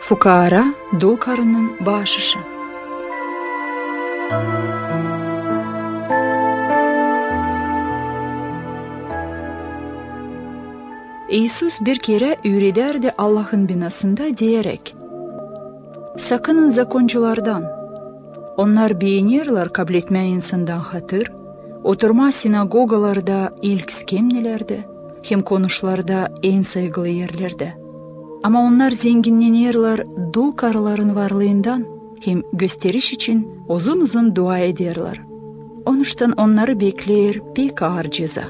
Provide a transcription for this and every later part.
Fukara dul karının bağışışı. İsus bir kere ürederdi Allah'ın binasında diyerek: "Sakının zakonculardan. Onlar beğenirler kabul etmeyen insandan hatır, oturma sinagogalarda ilk skemnelerde, hem konuşlarda en saygılı yerlerde. Ama onlar zenginlenirler dul karıların varlığından, hem gösteriş için uzun uzun dua ederler. Onuştan onları bekler pek ağır ceza."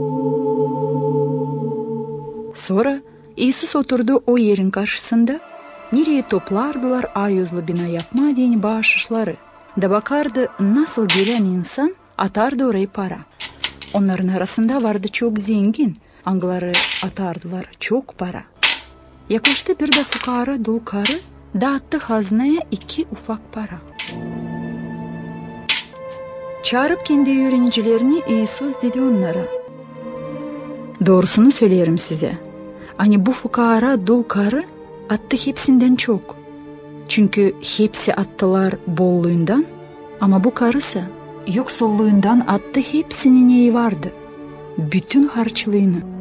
Sonra İsus oturdu o yerin karşısında, nereye toplardılar ayözlü bina yapma diye bağışışları, da bakardı nasıl gelen insan atardı orayı para. Onların arasında vardı çok zengin, angları atardılar çok para. Yaklaştı bir de fukara dul karı, dağıttı hazneye 2 ufak para. Çağırıp kendi öğrencilerini İsus dedi onlara: "Doğrusunu söylerim size. Hani bu fukara dul karı attı hepsinden çok. Çünkü hepsi attılar bolluğundan, ama bu karısı yoksulluğundan attı hepsinin neyi vardı. Bütün harçlığını.